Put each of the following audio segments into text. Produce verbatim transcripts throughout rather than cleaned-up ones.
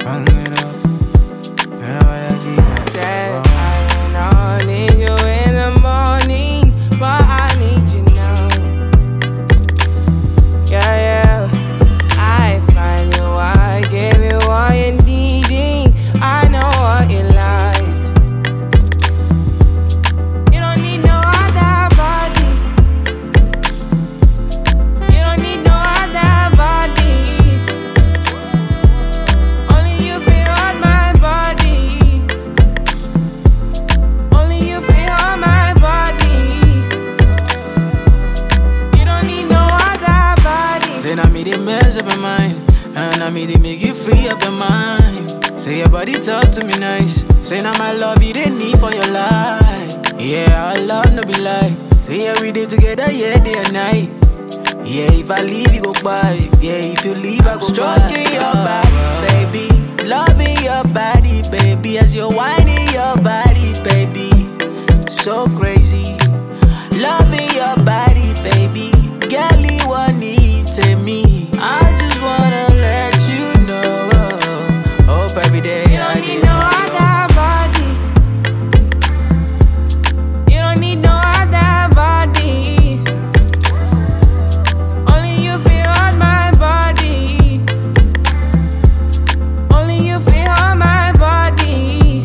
Run it up. And all that she got. Said I may not need you in the morning, but I need you now. Yeah, yeah. I find you, I give you all you needing. I know what you like. You don't need no other body. You don't need no other body. Only you feel on my body. Only you feel on my body. You don't need no other body. Say now me they mess up your mind, and I me they make you free up your mind. Say your body talk to me nice. Say now my love you didn't need for your life. Yeah, our love no be lie. Say yeah we day together, yeah day and night. Yeah, if I leave you go by. Yeah, if you leave I go stroking by. Your body, baby, loving your body, baby, as you're whining your body, baby, so crazy. Loving your body, baby, girl you want need to me. I just wanna let you know. Hope every day You don't I need get no other body. You don't need no other body. Only you feel on my body. Only you feel on my body.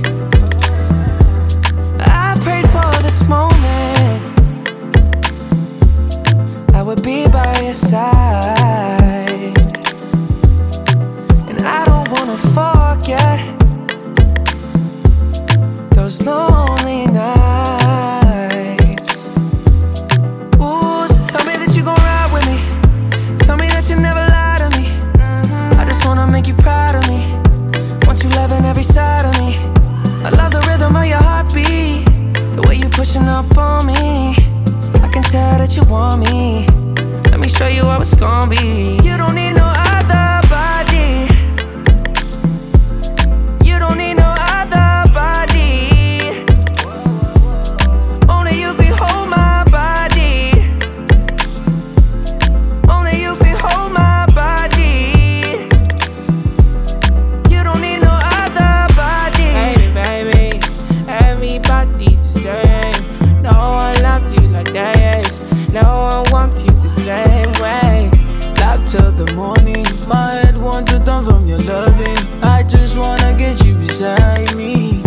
I prayed for this moment. I would be by your side, and I don't wanna forget those lonely nights. Ooh, so tell me that you gon' ride with me. Tell me that you never lie to me. I just wanna make you proud of me. Want you loving every side of me. I love the rhythm of your heartbeat, the way you pushing up on me. I can tell that you want me. Let me show you how it's gon' be. You don't need no other body. You don't need no other body. Only you can hold my body. Only you can hold my body. You don't need no other body. Hey baby, everybody's the same. No one loves you like this. No one wants you the same way. Love till the morning. My head wants to turn from your loving. I just wanna get you beside me.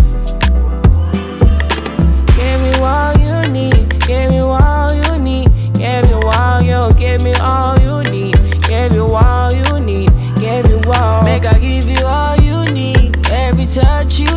Give me all you need. Give me all you need. Give me all you. Give me all you need. Give you all you need. Give you all. Make I give you all you need. Every touch you